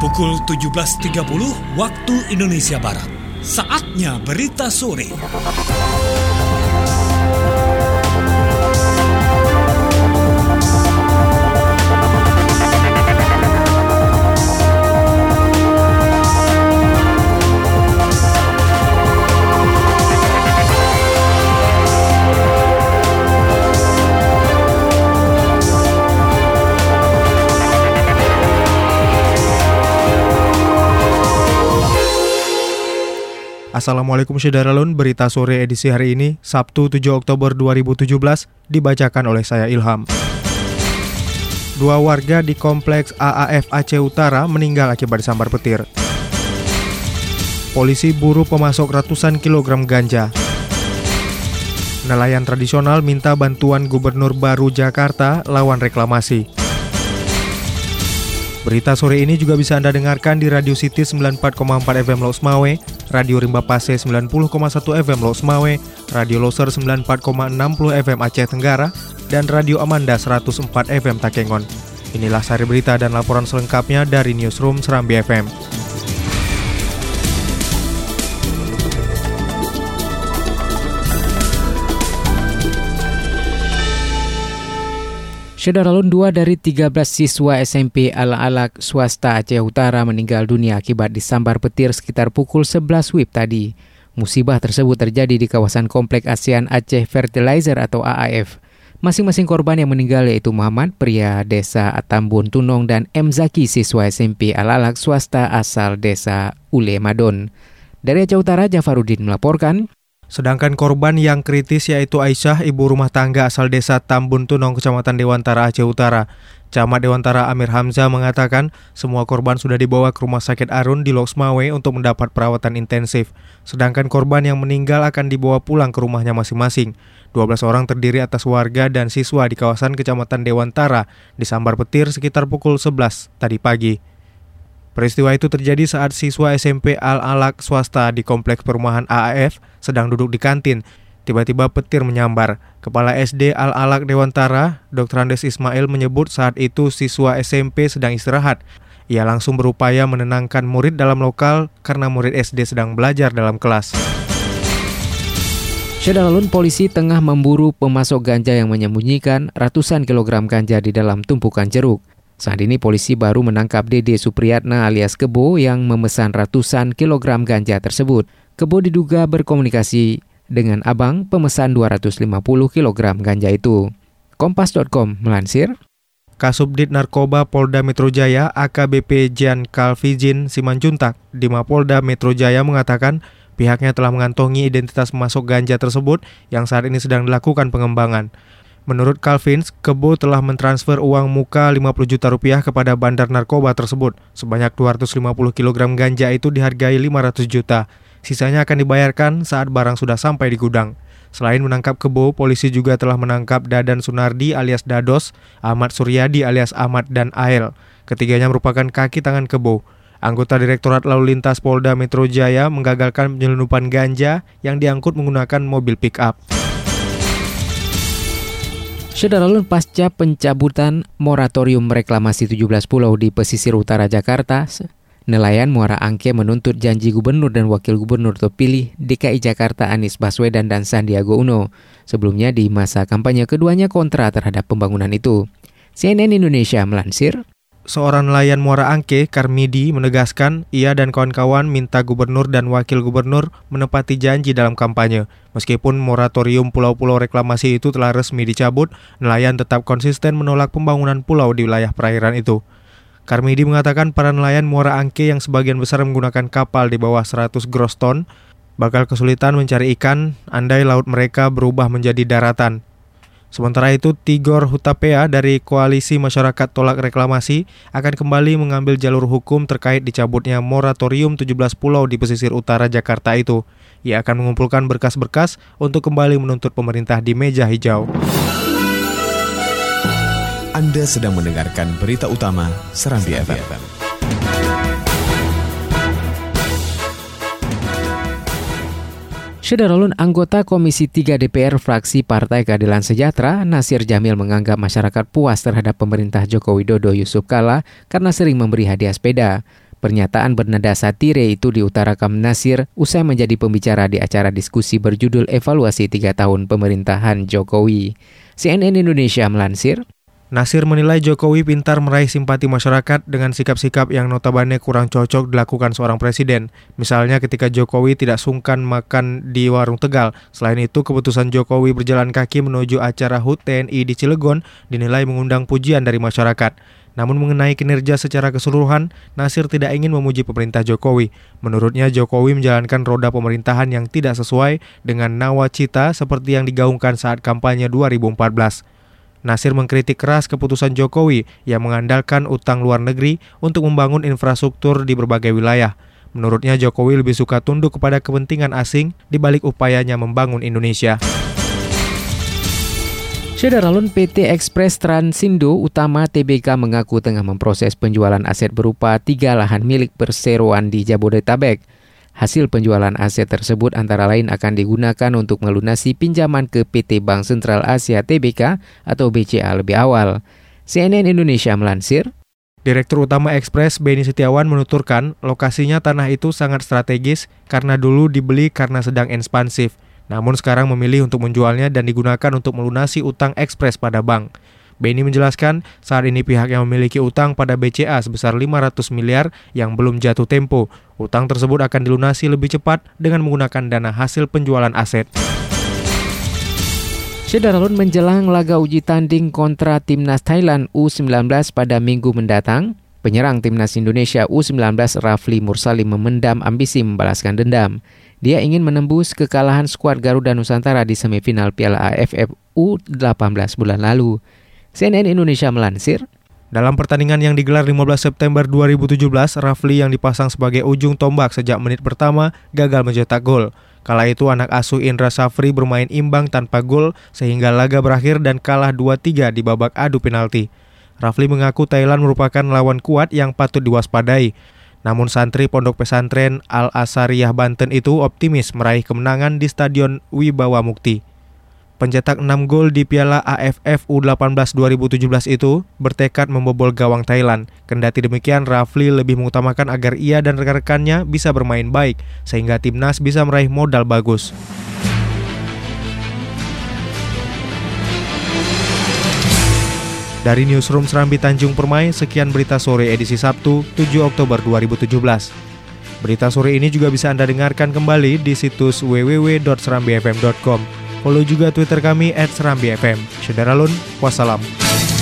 Pukul 17.30 waktu Indonesia Barat. Saatnya berita sore. Assalamualaikum Syederalun, berita sore edisi hari ini, Sabtu 7 Oktober 2017, dibacakan oleh saya Ilham. Dua warga di kompleks AAF Aceh Utara meninggal akibat disambar petir. Polisi buru pemasok ratusan kilogram ganja. Nelayan tradisional minta bantuan Gubernur baru Jakarta lawan reklamasi. Berita sore ini juga bisa Anda dengarkan di Radio City 94,4 FM Los Mawe, Radio Rimba Pase 90,1 FM Los Mawe, Radio Loser 94,60 FM Aceh Tenggara, dan Radio Amanda 104 FM Takengon. Inilah sari berita dan laporan selengkapnya dari Newsroom Serambi FM. Syederalun, 2 dari 13 siswa SMP Al-Alaq swasta Aceh Utara meninggal dunia akibat disambar petir sekitar pukul 11 WIB tadi. Musibah tersebut terjadi di kawasan Komplek ASEAN Aceh Fertilizer atau AAF. Masing-masing korban yang meninggal yaitu Muhammad, pria desa Atambun Tunong, dan M. Zaki, siswa SMP Al-Alaq swasta asal desa Ule Madon. Dari Aceh Utara, Jafarudin melaporkan. Sedangkan korban yang kritis yaitu Aisyah, ibu rumah tangga asal desa Tambun Tunong, Kecamatan Dewantara, Aceh Utara. Camat Dewantara Amir Hamzah mengatakan semua korban sudah dibawa ke Rumah Sakit Arun di Los Mawe untuk mendapat perawatan intensif. Sedangkan korban yang meninggal akan dibawa pulang ke rumahnya masing-masing. 12 orang terdiri atas warga dan siswa di kawasan Kecamatan Dewantara disambar petir sekitar pukul 11 tadi pagi. Peristiwa itu terjadi saat siswa SMP Al-Alaq swasta di kompleks perumahan AAF sedang duduk di kantin. Tiba-tiba petir menyambar. Kepala SD Al-Alaq Dewantara, Dr. Andes Ismail, menyebut saat itu siswa SMP sedang istirahat. Ia langsung berupaya menenangkan murid dalam lokal karena murid SD sedang belajar dalam kelas. Syederalun, polisi tengah memburu pemasok ganja yang menyembunyikan ratusan kilogram ganja di dalam tumpukan jeruk. Saat ini polisi baru menangkap Dede Supriyatna alias Kebo yang memesan ratusan kilogram ganja tersebut. Kebo diduga berkomunikasi dengan abang pemesan 250 kilogram ganja itu. Kompas.com melansir. Kasubdit Narkoba Polda Metro Jaya AKBP Jan Kalvijin Simanjuntak di Mapolda Metro Jaya mengatakan pihaknya telah mengantongi identitas pemasok ganja tersebut yang saat ini sedang dilakukan pengembangan. Menurut Calvins, Kebo telah mentransfer uang muka 50 juta rupiah kepada bandar narkoba tersebut. Sebanyak 250 kg ganja itu dihargai 500 juta. Sisanya akan dibayarkan saat barang sudah sampai di gudang. Selain menangkap Kebo, polisi juga telah menangkap Dadan Sunardi alias Dados, Ahmad Suryadi alias Ahmad, dan Ael. Ketiganya merupakan kaki tangan Kebo. Anggota Direktorat Lalu Lintas Polda Metro Jaya menggagalkan penyelundupan ganja yang diangkut menggunakan mobil pick-up. Syederalun, pasca pencabutan moratorium reklamasi 17 pulau di pesisir utara Jakarta, nelayan Muara Angke menuntut janji gubernur dan wakil gubernur terpilih DKI Jakarta Anies Baswedan dan Sandiaga Uno. Sebelumnya di masa kampanye keduanya kontra terhadap pembangunan itu. CNN Indonesia melansir. Seorang nelayan Muara Angke, Karmidi, menegaskan ia dan kawan-kawan minta gubernur dan wakil gubernur menepati janji dalam kampanye. Meskipun moratorium pulau-pulau reklamasi itu telah resmi dicabut, nelayan tetap konsisten menolak pembangunan pulau di wilayah perairan itu. Karmidi mengatakan para nelayan Muara Angke yang sebagian besar menggunakan kapal di bawah 100 gross ton bakal kesulitan mencari ikan andai laut mereka berubah menjadi daratan. Sementara itu, Tigor Hutapea dari Koalisi Masyarakat Tolak Reklamasi akan kembali mengambil jalur hukum terkait dicabutnya moratorium 17 pulau di pesisir utara Jakarta itu. Ia akan mengumpulkan berkas-berkas untuk kembali menuntut pemerintah di meja hijau. Anda sedang mendengarkan berita utama Serambi FM. Syederalun, anggota Komisi 3 DPR fraksi Partai Keadilan Sejahtera, Nasir Jamil, menganggap masyarakat puas terhadap pemerintah Joko Widodo Yusuf Kala karena sering memberi hadiah sepeda. Pernyataan bernada satire itu diutarakan Nasir usai menjadi pembicara di acara diskusi berjudul Evaluasi 3 tahun pemerintahan Jokowi. CNN Indonesia melansir, Nasir menilai Jokowi pintar meraih simpati masyarakat dengan sikap-sikap yang notabene kurang cocok dilakukan seorang presiden. Misalnya ketika Jokowi tidak sungkan makan di warung Tegal. Selain itu, keputusan Jokowi berjalan kaki menuju acara HUT TNI di Cilegon dinilai mengundang pujian dari masyarakat. Namun mengenai kinerja secara keseluruhan, Nasir tidak ingin memuji pemerintah Jokowi. Menurutnya, Jokowi menjalankan roda pemerintahan yang tidak sesuai dengan nawacita seperti yang digaungkan saat kampanye 2014. Nasir mengkritik keras keputusan Jokowi yang mengandalkan utang luar negeri untuk membangun infrastruktur di berbagai wilayah. Menurutnya, Jokowi lebih suka tunduk kepada kepentingan asing dibalik upayanya membangun Indonesia. Syederalun PT Express Transindo Utama Tbk mengaku tengah memproses penjualan aset berupa 3 lahan milik perseroan di Jabodetabek. Hasil penjualan aset tersebut antara lain akan digunakan untuk melunasi pinjaman ke PT Bank Sentral Asia Tbk atau BCA lebih awal. CNN Indonesia melansir, Direktur Utama Express Beni Setiawan menuturkan lokasinya tanah itu sangat strategis karena dulu dibeli karena sedang ekspansif. Namun sekarang memilih untuk menjualnya dan digunakan untuk melunasi utang Express pada bank. Beni menjelaskan saat ini pihak yang memiliki utang pada BCA sebesar 500 miliar yang belum jatuh tempo. Utang tersebut akan dilunasi lebih cepat dengan menggunakan dana hasil penjualan aset. Syederalun menjelang laga uji tanding kontra Timnas Thailand U19 pada minggu mendatang, penyerang Timnas Indonesia U19 Rafli Mursalim memendam ambisi membalaskan dendam. Dia ingin menembus kekalahan skuad Garuda Nusantara di semifinal Piala AFF U18 bulan lalu. CNN Indonesia melansir, dalam pertandingan yang digelar 15 September 2017, Rafli yang dipasang sebagai ujung tombak sejak menit pertama gagal mencetak gol. Kala itu anak asuh Indra Safri bermain imbang tanpa gol sehingga laga berakhir dan kalah 2-3 di babak adu penalti. Rafli mengaku Thailand merupakan lawan kuat yang patut diwaspadai. Namun santri Pondok Pesantren Al-Asariyah Banten itu optimis meraih kemenangan di Stadion Wibawa Mukti. Pencetak 6 gol di Piala AFF U18 2017 itu bertekad membobol gawang Thailand. Kendati demikian, Rafli lebih mengutamakan agar ia dan rekan-rekannya bisa bermain baik, sehingga timnas bisa meraih modal bagus. Dari Newsroom Serambi Tanjung Permai, sekian berita sore edisi Sabtu, 7 Oktober 2017. Berita sore ini juga bisa Anda dengarkan kembali di situs www.serambifm.com. Follow juga Twitter kami @serambifm. Syederalun, wassalam.